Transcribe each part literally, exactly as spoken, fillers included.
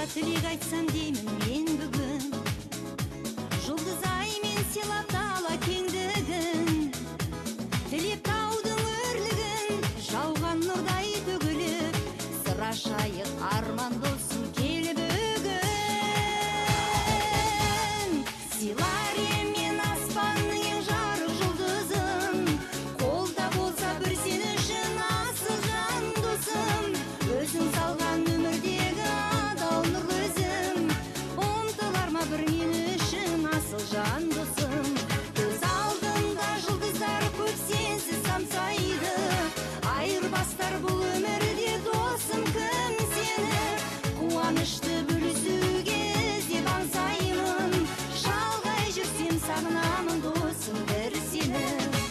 тілек айтсам деймін мен бүгін, жұлдыз ай мен сыйлап дала кеңдігін, тілеп таудың өрлігін, жауған нұрдай төгіліп, сыра шайық арман досым келіп бүгін. Сыйлар ем мен аспанның ең жарық жұлдызын, қолда болса бір сен үшін асыл жан досым, өзің салған өмірдегі адал нұрлы өзім, ұмтылар ма бір мен үшін асыл жан досым. Көз алдымда жұлдыздар көп сенсіз самсайды, айырбастар бұл өмірде досым кім сені, қуанышты бөлісуге іздеп аңсаймын, шалғай жүрсем сағынамын досым бір сені.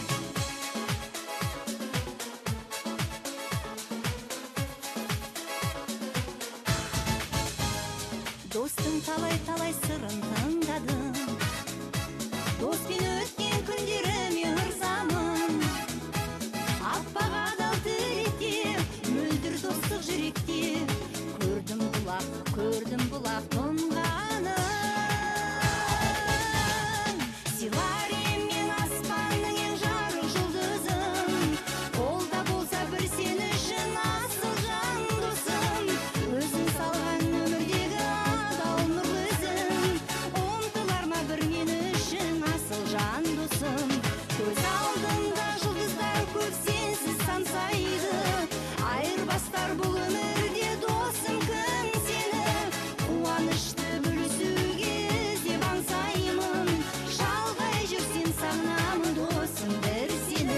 Достың талай-талай сырын тыңдадым, доспен өткен күндеріме ырзамын, аппақ адал тілекте, мөлдір достық жүректе, көрдім бұлақ, көрдім бұлақ тұнғанын. Сыйлар ем мен аспанның ең жарық жұлдызын, қолда болса бір сен үшін асыл жан досым, өзің салған өмірдегі адал нұрлы өзім, ұмтылар ма бір мен үшін асыл жан досым. Көз алдымда жұлдыздар көп сенсіз самсайды, айырбастар бұл өмірде досым кім сені, қуанышты бөлісуге іздеп аңсаймын, шалғай жүрсем сағынамын досым бір сені.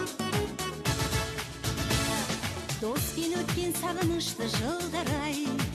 Доспен өткен сағынышты жылдар ай,